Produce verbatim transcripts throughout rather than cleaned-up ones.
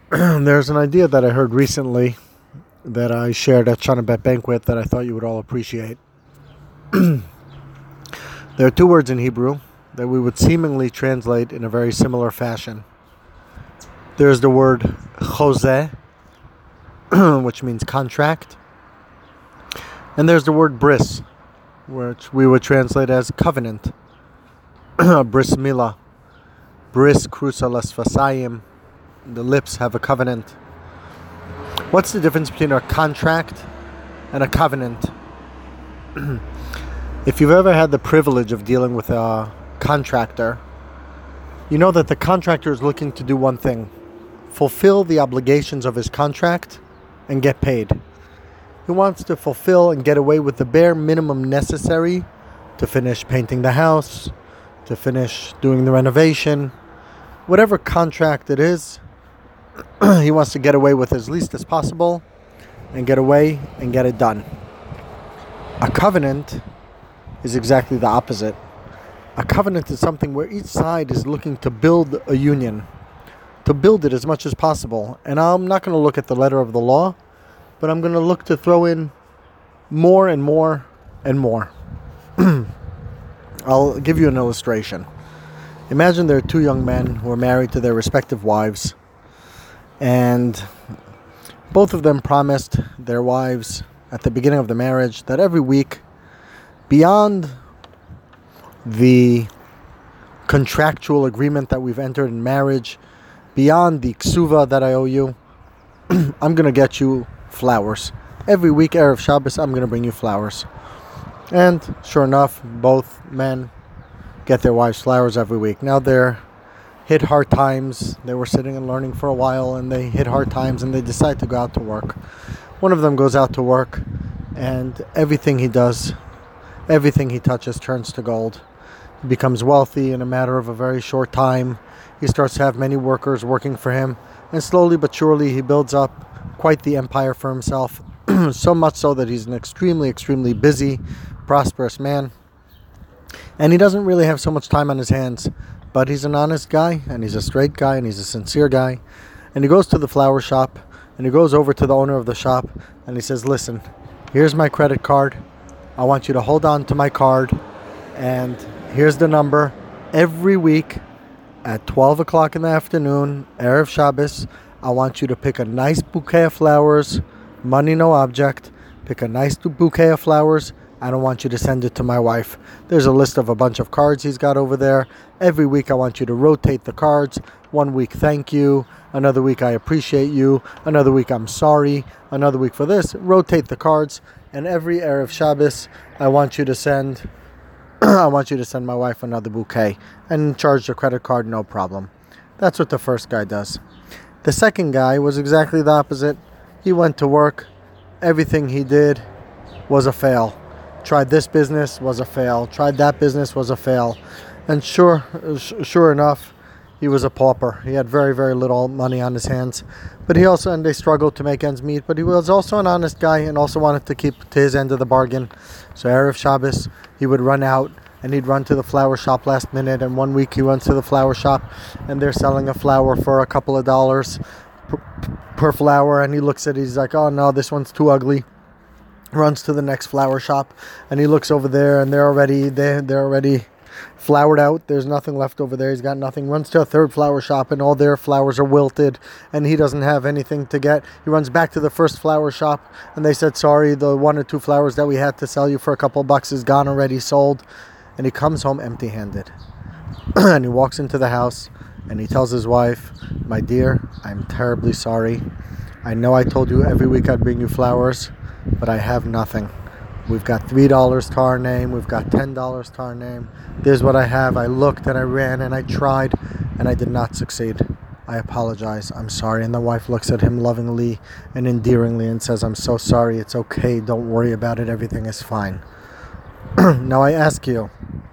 There's an idea that I heard recently that I shared at Shana Bet Banquet that I thought you would all appreciate. There are two words in Hebrew that we would seemingly translate in a very similar fashion. There's the word chozeh, which means contract, and there's the word bris, which we would translate as covenant. Bris milah, bris krusa lasfasayim. The lips have a covenant. What's the difference between a contract and a covenant? If you've ever had the privilege of dealing with a contractor, you know that the contractor is looking to do one thing: fulfill the obligations of his contract and get paid. He wants to fulfill and get away with the bare minimum necessary to finish painting the house, to finish doing the renovation. Whatever contract it is, he wants to get away with as least as possible and get away and get it done. A covenant is exactly the opposite. A covenant is something where each side is looking to build a union, to build it as much as possible. And I'm not going to look at the letter of the law, but I'm going to look to throw in more and more and more. I'll give you an illustration. Imagine there are two young men who are married to their respective wives, and both of them promised their wives at the beginning of the marriage that every week, beyond the contractual agreement that we've entered in marriage, beyond the ksuva that I owe you, I'm going to get you flowers. Every week, Erev Shabbos, I'm going to bring you flowers. And sure enough, both men get their wives flowers every week. Now they're hit hard times. They were sitting and learning for a while, and they hit hard times, and they decide to go out to work. One of them goes out to work, and everything he does, everything he touches turns to gold. He becomes wealthy in a matter of a very short time. He starts to have many workers working for him, and slowly but surely he builds up quite the empire for himself. So much so that he's an extremely, extremely busy, prosperous man. And he doesn't really have so much time on his hands, but he's an honest guy, and he's a straight guy, and he's a sincere guy. And he goes to the flower shop, and he goes over to the owner of the shop, and he says, listen, here's my credit card. I want you to hold on to my card, and here's the number. Every week at twelve o'clock in the afternoon, Erev Shabbos, I want you to pick a nice bouquet of flowers, money no object, pick a nice bouquet of flowers. I don't want you to send it to my wife. There's a list of a bunch of cards he's got over there. Every week I want you to rotate the cards. One week, thank you. Another week, I appreciate you. Another week, I'm sorry. Another week for this. Rotate the cards. And every Erev Shabbos, I want you to send I want you to send my wife another bouquet and charge the credit card, no problem. That's what the first guy does. The second guy was exactly the opposite. He went to work. Everything he did was a fail. Tried this business, was a fail. Tried that business, was a fail. And sure, sure enough, he was a pauper. He had very, very little money on his hands. But he also, and they struggled to make ends meet, but he was also an honest guy and also wanted to keep to his end of the bargain. So Erev Shabbos, he would run out and he'd run to the flower shop last minute. And one week he went to the flower shop and they're selling a flower for a couple of dollars per, per flower. And he looks at it, he's like, oh no, this one's too ugly. Runs to the next flower shop and he looks over there and they're already they they're already flowered out. There's nothing left over there. He's got nothing. Runs to a third flower shop and all their flowers are wilted and he doesn't have anything to get. He runs back to the first flower shop and they said, sorry, the one or two flowers that we had to sell you for a couple of bucks is gone already, sold. And he comes home empty-handed. And he walks into the house and he tells his wife, my dear, I'm terribly sorry. I know I told you every week I'd bring you flowers, but I have nothing. We've got three dollars to our name. We've got ten dollars to our name. There's what I have. I looked and I ran and I tried and I did not succeed. I apologize. I'm sorry. And the wife looks at him lovingly and endearingly and says, I'm so sorry. It's okay. Don't worry about it. Everything is fine. Now I ask you,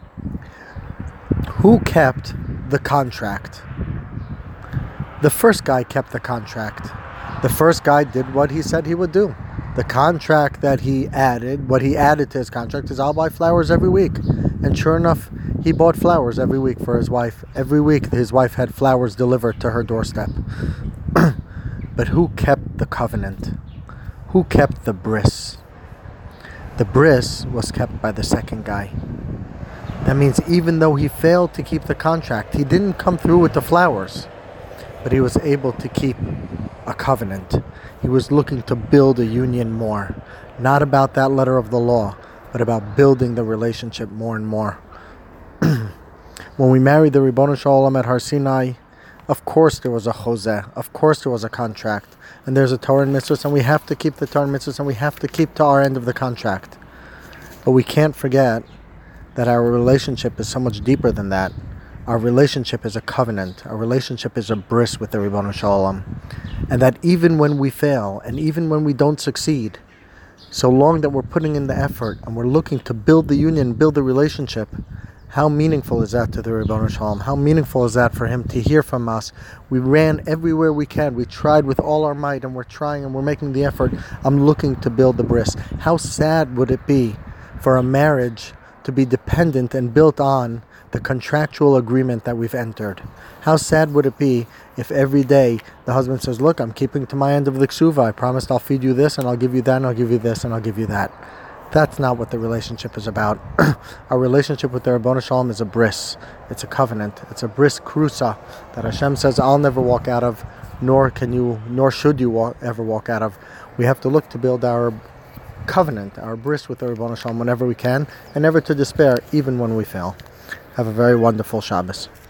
who kept the contract? The first guy kept the contract. The first guy did what he said he would do. The contract that he added, what he added to his contract is I'll buy flowers every week. And sure enough, he bought flowers every week for his wife. Every week his wife had flowers delivered to her doorstep. But who kept the covenant? Who kept the bris? The bris was kept by the second guy. That means even though he failed to keep the contract, he didn't come through with the flowers, but he was able to keep a covenant. He was looking to build a union more. Not about that letter of the law, but about building the relationship more and more. When we married the Ribono Shel Olam at Har Sinai, of course there was a chozeh, of course there was a contract, and there's a Torah and mitzvahs, and we have to keep the Torah and mitzvahs, and we have to keep to our end of the contract. But we can't forget that our relationship is so much deeper than that. Our relationship is a covenant. Our relationship is a bris with the Ribono Shel Olam. And that even when we fail, and even when we don't succeed, so long that we're putting in the effort, and we're looking to build the union, build the relationship, how meaningful is that to the Ribono Shel Olam? How meaningful is that for him to hear from us? We ran everywhere we can. We tried with all our might, and we're trying, and we're making the effort. I'm looking to build the bris. How sad would it be for a marriage to be dependent and built on the contractual agreement that we've entered? How sad would it be if every day the husband says, look, I'm keeping to my end of the ksuva. I promised I'll feed you this, and I'll give you that, and I'll give you this, and I'll give you that. That's not what the relationship is about. Our relationship with the Ribono Shel Olam is a bris. It's a covenant. It's a bris krusa that Hashem says, I'll never walk out of, nor can you, nor should you walk, ever walk out of. We have to look to build our covenant, our bris with the Ribono Shel Olam whenever we can, and never to despair, even when we fail. Have a very wonderful Shabbos.